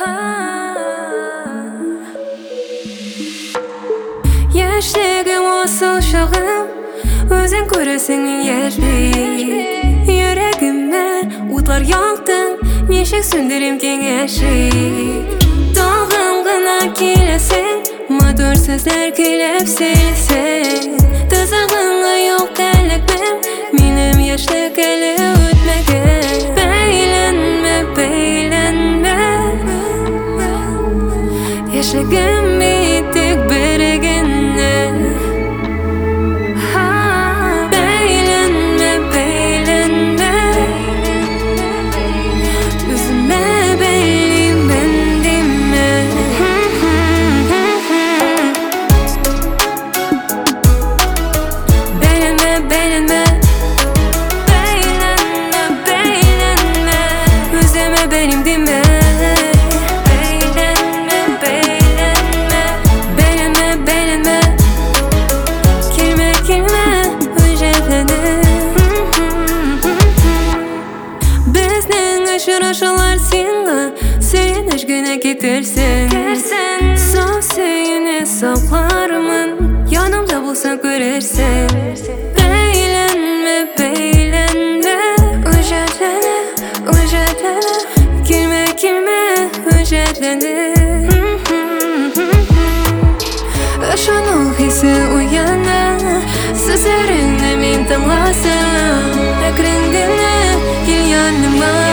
Yaşligim osal şağım, özün göresin yerlik. Yüreğime utlar yaktın, neşek söndürüm kengeşik. Dağım gına kilesin, madur sözler gülüp silsin. Tızağına yok delikmem, benim yaşlık eli ötmegen. Beylenme, beylenme, yaşligim bittik bergenle. Beylenme, beylenme, üzülme benim bendime. Beylenme, beylenme, beylenme, beylenme, üzülme benim dime. Beylenme, beylenme, beylenme, beylenme, kelime kelime özetlenir. Bizning aşıraşalar senga söyleş güne getirsin. Son seni saklarımın, yanımda bulsan görersin. Beylenme, beylenme, özetlene, özetlene, kelime kelime özetlenir. Aşanıl hissi uyana, sözlerine min tınlasın. Ekrindine gel yanıma.